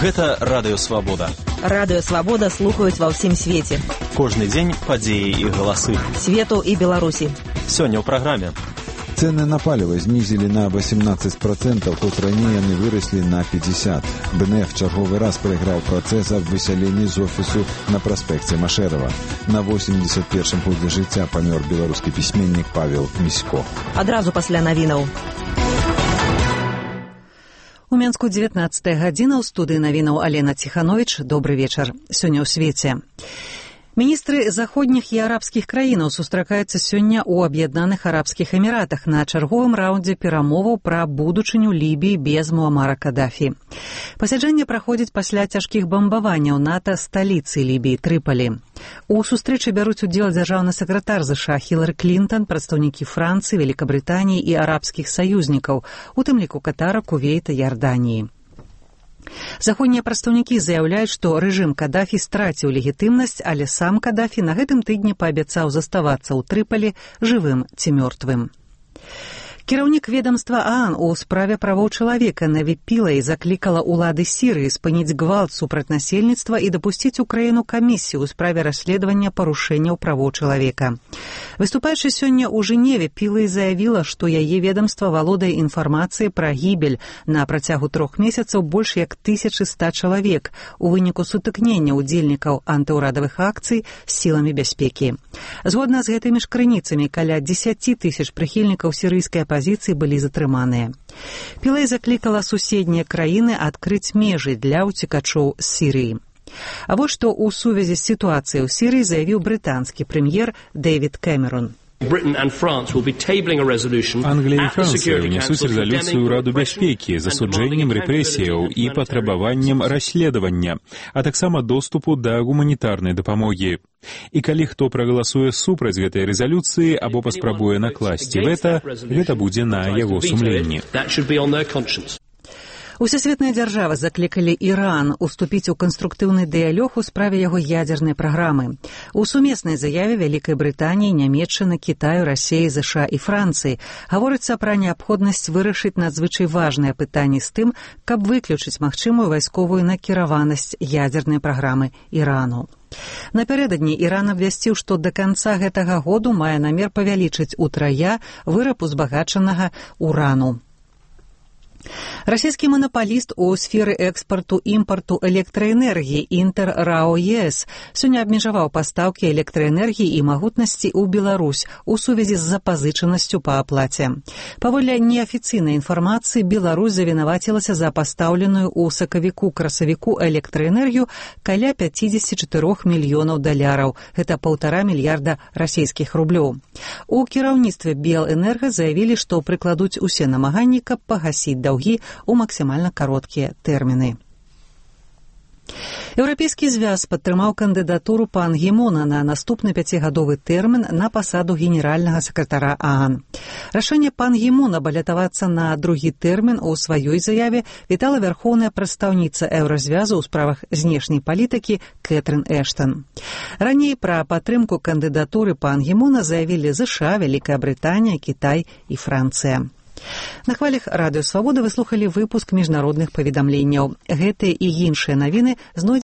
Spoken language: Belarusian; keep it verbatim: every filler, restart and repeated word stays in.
Гэта Радыё Свабода. Радыё Свабода слухаюць ва ўсім свеце. Кожны дзень падзеі і галасы. Свету і Беларусі. Сёння ў праграме. Цены на паліва знізілі на восемнадцать процентов, хоць раней яны выраслі на пятьдесят. бэ эн эф чарговы раз прайграў працэс аб высяленні з офісу на праспекце Машэрава. На восемьдесят первым годзе жыцця памёр беларускі пісьменнік Павел Місько. Адразу пасля навінаў. У Менску дзевятнаццатая гадзіна, ў студыі навінаў Алена Ціхановіч. Добры вечар. Сёння ў свеце. Міністры заходніх і арабскіх краінаў сустракаюцца сёння ў Аб'яднаных Арабскіх Эміратах на чарговым раўндзе перамоваў пра будучыню Лібіі без Муамара Кадафі. Пасяджэнне праходзіць пасля цяжкіх бамбаванняў НАТО сталіцы Лібіі Трыпалі. У сустрэчы бяруць удзел дзяржаўны сакратар ЗША Хілары Клінтон, прадстаўнікі Францыі, Великабрытаніі і арабскіх саюзнікаў, у тым ліку Катара, Кувейта, Ярданіі. Заходнія прадстаўнікі заяўляюць, што рэжым Кадафі страціў легітымнасць, але сам Кадафі на гэтым тыдні паабяцаў заставацца ў Трыпалі жывым ці мёртвым. Кіраўнік ведамства ААН у справе правоў чалавека Неві Пілэй заклікала ўлады Сірыі спыніць гвалт супраць насельніцтва і дапусціць у краіну камісію ў справе расследавання парушэнняў правоў чалавека. Выступаючы сёння ў Жэневе, Пілэй заявіла, што яе ведамства валодае інфармацыяй пра гібель на працягу трох месяцаў больш як тысяча сто чалавек у выніку сутыкнення ўдзельнікаў антыўрадавых акцый з сіламі бяспекі. Згодна з гэтымі ж крыніцамі, каля дзесяць тысяч прыхільнікаў сірыйскай апазіцыі былі затрыманыя. Пілэй заклікала суседнія краіны адкрыць межы для ўцекачоў з Сірыі. А вось што ў сувязі з сітуацыяй у Сірыі заявіў брытанскі прэм'ер Дэвід Кэмерон. Англія і Францыя ўнясуць рэзалюцыю ў Раду бяспекі з асуджэннем рэпрэсіяў і патрабаваннем расследавання, а таксама доступу да гуманітарнай дапамогі. І калі хто прагаласуе супраць гэтай рэзалюцыі або паспрабуе накласці вета, гэта будзе на яго сумленні. Усесветныя дзяржавы заклікалі Іран уступіць у канструктыўны дыялог у справе яго ядзернай праграмы. У сумеснай заяве Вялікай Брытаніі, Нямецчыны, Кітаю, Расіі, ЗША і Францыі гаворыцца пра неабходнасць вырашыць надзвычай важныя пытанні з тым, каб выключыць магчымую вайсковую накіраванасць ядзернай праграмы Ірану. Напярэдадні Іран абвясціў, што да канца гэтага году мае намер павялічыць утрая выраб узбагачанага урану. Расійскі манапаліст у сферы экспарту-імпарту электраэнергіі Інтэр РАО ЕС сёння абмежаваў пастаўкі электраэнергіі і магутнасці ў Беларусь у сувязі з запазычанасцю па аплаце. Паводле неафіцыйнай інфармацыі, Беларусь завінавацілася за пастаўленую ў сакавіку-красавіку электраэнергію каля пятьдесят четыре мільёнаў даляраў. Гэта паўтара мільярда расійскіх рублёў. У кіраўніцтве Белэнерга заявілі, што прыкладуць усе намаганні, каб пагасіць даўгі у максімальна кароткія тэрміны. Еўрапейскі звяз падтрымаў кандыдатуру Пан Гі Муна на наступны пяцігадовы тэрмін на пасаду генеральнага сакратара ААН. Рашэнне Пан Гі Муна балятавацца на другі тэрмін у сваёй заяве вітала вярхоўная прадстаўніца Еўразвязу ў справах знешняй палітыкі Кэтрын Эштан. Раней пра падтрымку кандыдатуры Пан Гі Муна заявілі ЗША, Вялікая Брытанія, Кітай і Францыя. На хвалях Радыё Свабода вы слухалі выпуск міжнародных паведамленняў. Гэтыя і іншыя навіны знойдзеце